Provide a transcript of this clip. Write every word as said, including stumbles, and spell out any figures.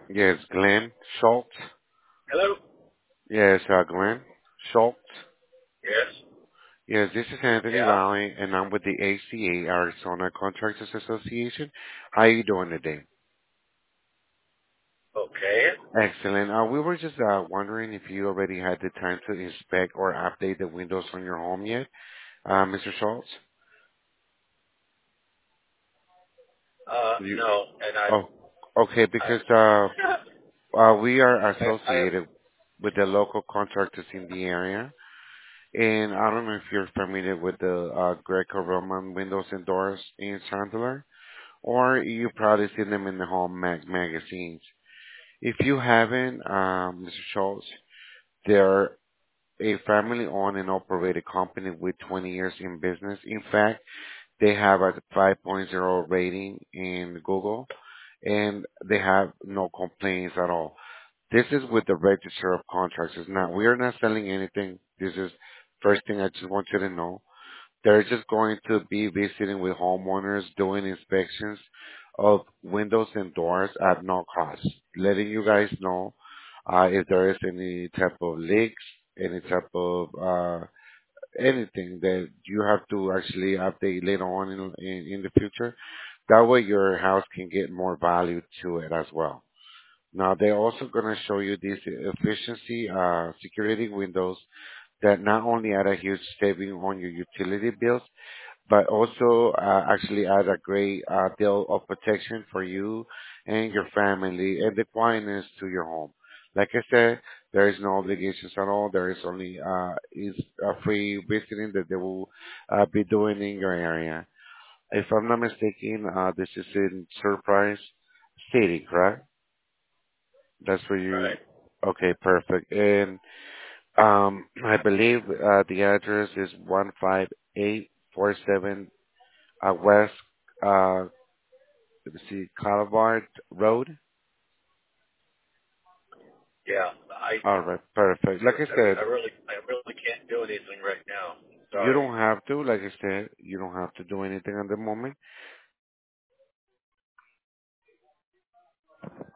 Yes, Glenn Schultz. Hello? Yes, uh, Glenn Schultz. Yes. Yes, this is Anthony Yeah. Valley, and I'm with the A C A, Arizona Contractors Association. How are you doing today? Okay. Excellent. Uh, we were just uh, wondering if you already had the time to inspect or update the windows on your home yet, uh, Mister Schultz. Uh, You, no, and I, oh, okay, because I, uh, uh, we are I, I associated with the local contractors in the area. And I don't know if you're familiar with the uh, Greco-Roman windows and doors in Chandler, or you probably seen them in the home mag- magazines. If you haven't, um, Mister Schultz, they're a family-owned and operated company with twenty years in business. In fact, they have a 5.0 rating in Google, and they have no complaints at all. This is with the register of contractors. Now, we are not selling anything. This is first thing I just want you to know. They're just going to be visiting with homeowners, doing inspections of windows and doors at no cost, letting you guys know uh, if there is any type of leaks, any type of uh, anything that you have to actually update later on in, in, in the future. That way your house can get more value to it as well. Now they're also going to show you these efficiency uh, security windows that not only add a huge saving on your utility bills, but also uh, actually add a great uh, deal of protection for you and your family and the quietness to your home. Like I said, there is no obligations at all. There is only uh, is a free visiting that they will uh, be doing in your area. If I'm not mistaken, uh, this is in Surprise City, correct? That's where you. right. Okay, perfect. And um, I believe uh, the address is one five eight four seven uh, West, uh, let me see, Calvert Road. Yeah. I, All right, perfect. Like I said, I, I really, I really can't do anything right now. you Sorry. don't have to. Like I said, you don't have to do anything at the moment.